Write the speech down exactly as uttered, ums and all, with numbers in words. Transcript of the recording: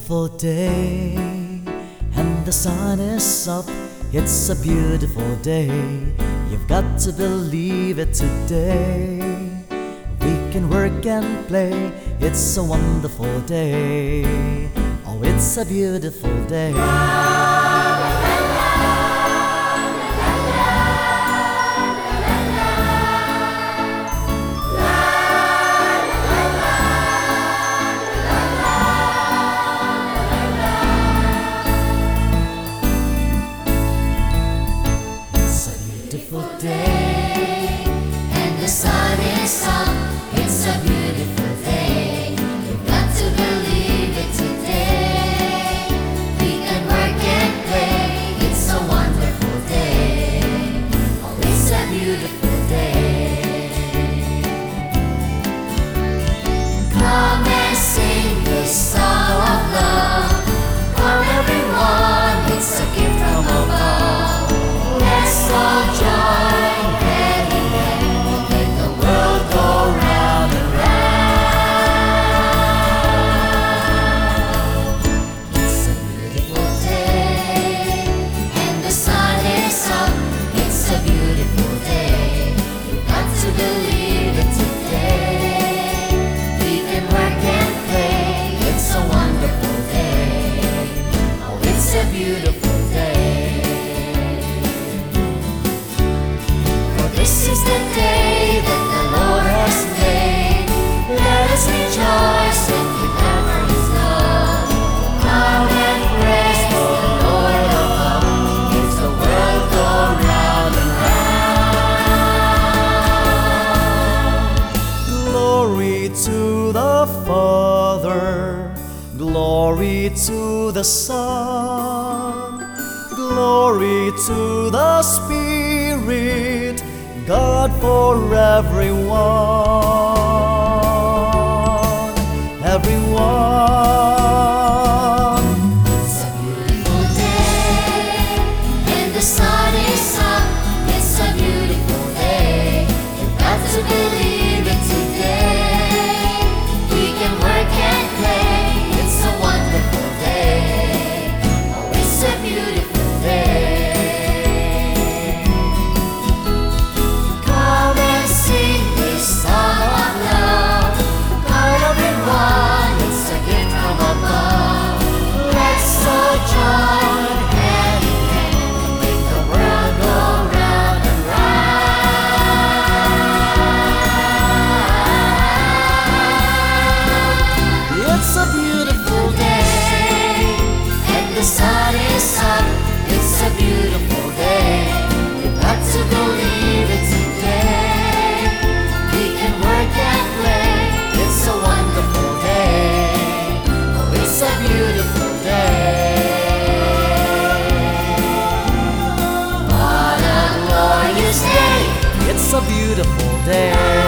beautiful day, and the sun is up. It's a beautiful day. You've got to believe it today. We can work and play. It's a wonderful day. Oh, it's a beautiful day. Beautiful day, and the sun is up. It's a beautiful day. You've got to believe it today. We can work and play. It's a wonderful day. Oh, it's a beautiful day. Come and sing this song of love. Come everyone, it's a gift from above. Let's all join hand in hand, make the world go round and round. It's a beautiful day, and the sun is up. It's a beautiful day. You've got to believe it today. We can work and play. It's a wonderful day. Oh, it's a beautiful day. This is the day that the Lord has made. Let us rejoice and give ever His love. Come and praise the Lord above. Makes the world go round and round. Glory to the Father, glory to the Son, glory to the Spirit, God for everyone, everyone. It's a beautiful day, and the sun is up. It's a beautiful day. You've got to believe it today. We can work and play. It's a wonderful day. Oh, it's a beautiful day. It's a beautiful day, and the sun is up. It's a beautiful day. You've got to believe it today. We can work and play. It's a wonderful day. Oh, it's a beautiful day. What a glorious day. It's a beautiful day.